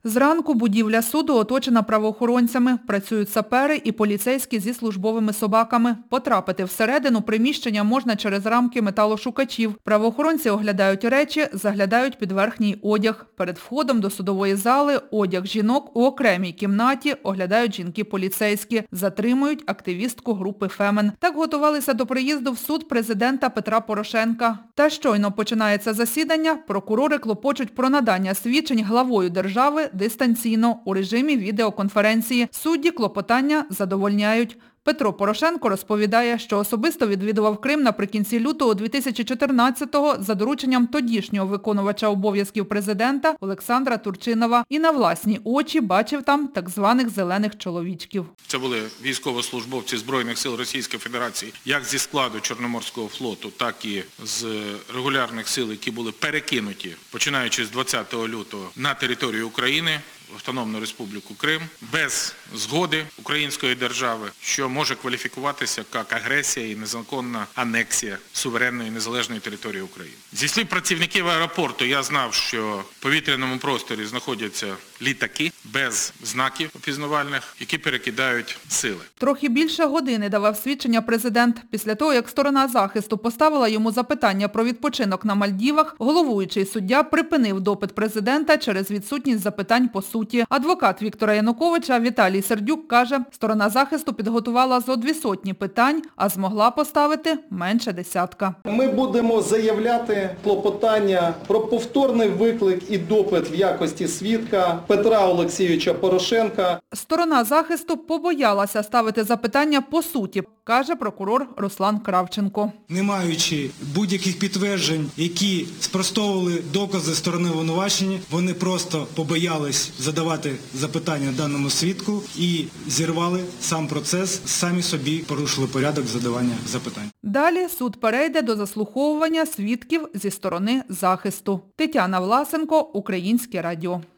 Зранку будівля суду оточена правоохоронцями. Працюють сапери і поліцейські зі службовими собаками. Потрапити всередину приміщення можна через рамки металошукачів. Правоохоронці оглядають речі, заглядають під верхній одяг. Перед входом до судової зали одяг жінок у окремій кімнаті оглядають жінки-поліцейські. Затримують активістку групи «Фемен». Так готувалися до приїзду в суд президента Петра Порошенка. Та щойно починається засідання, прокурори клопочуть про надання свідчень главою держави дистанційно у режимі відеоконференції. Судді клопотання задовольняють. Петро Порошенко розповідає, що особисто відвідував Крим наприкінці лютого 2014-го за дорученням тодішнього виконувача обов'язків президента Олександра Турчинова і на власні очі бачив там так званих «зелених чоловічків». Це були військовослужбовці Збройних сил Російської Федерації, як зі складу Чорноморського флоту, так і з регулярних сил, які були перекинуті, починаючи з 20 лютого, на територію України, в Автономну Республіку Крим, без згоди української держави, що може кваліфікуватися як агресія і незаконна анексія суверенної незалежної території України. Зі слів працівників аеропорту я знав, що в повітряному просторі знаходяться літаки без знаків опізнавальних, які перекидають сили. Трохи більше години давав свідчення президент. Після того, як сторона захисту поставила йому запитання про відпочинок на Мальдівах, головуючий суддя припинив допит президента через відсутність запитань по суті. Адвокат Віктора Януковича Віталій Сердюк каже, сторона захисту підготувала зо 200 питань, а змогла поставити менше десятка. Ми будемо заявляти клопотання про повторний виклик і допит в якості свідка Петра Олексійовича Порошенка. Сторона захисту побоялася ставити запитання по суті, каже прокурор Руслан Кравченко. Не маючи будь-яких підтверджень, які спростовували докази сторони обвинувачення, вони просто побоялись задавати запитання даному свідку і зірвали сам процес, самі собі порушили порядок задавання запитань. Далі суд перейде до заслуховування свідків зі сторони захисту. Тетяна Власенко, Українське радіо.